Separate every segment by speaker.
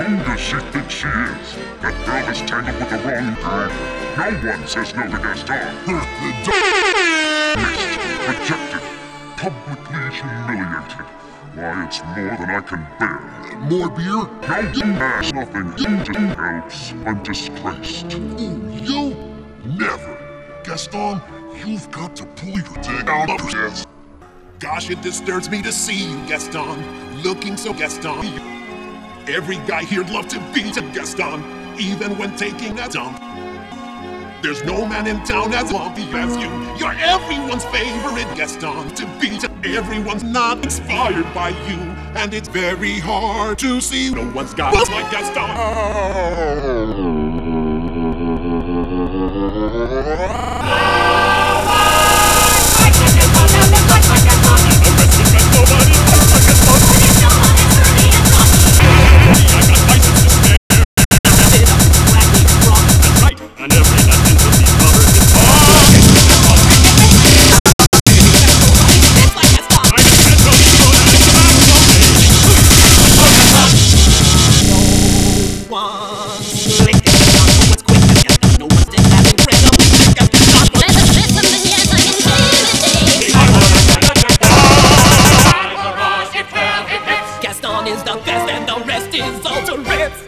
Speaker 1: Who does she think she is? That girl is tangled with the wrong guy. No one says no to Gaston. Missed, rejected, publicly humiliated. Why, it's more than I can bear.
Speaker 2: More beer?
Speaker 1: No, there's nothing else. I'm disgraced.
Speaker 2: Ooh, you? Never. Gaston, you've got to pull your dick out of your ass.
Speaker 3: Gosh, it disturbs me to see you, Gaston, looking so Gaston. Every guy here'd love to be to Gaston, even when taking a dump. There's no man in town as lumpy as you. You're everyone's favorite Gaston to be to everyone's not inspired by you. And it's very hard to see no one's got like Gaston. Gaston is the best and the rest is all to rest.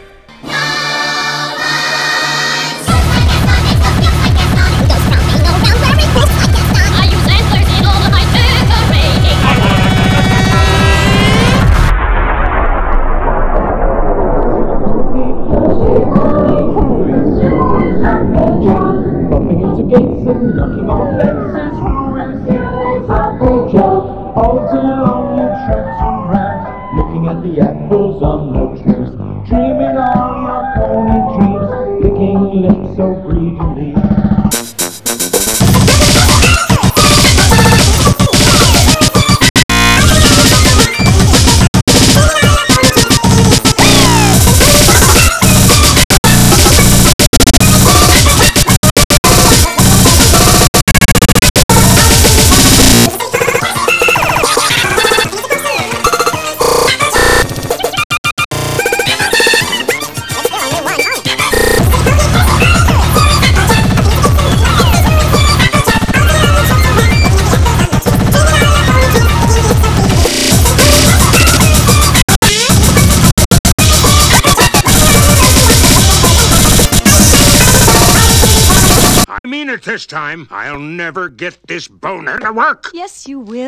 Speaker 3: I use antlers in all of my decorating.
Speaker 4: Bumping into gates and knocking on fences, ruins in apple jar. All day long you trudge around, looking at the apples on the trees, dreaming all your pony dreams, licking lips so greedily.
Speaker 1: I mean it this time. I'll never get this boner to work.
Speaker 5: Yes, you will.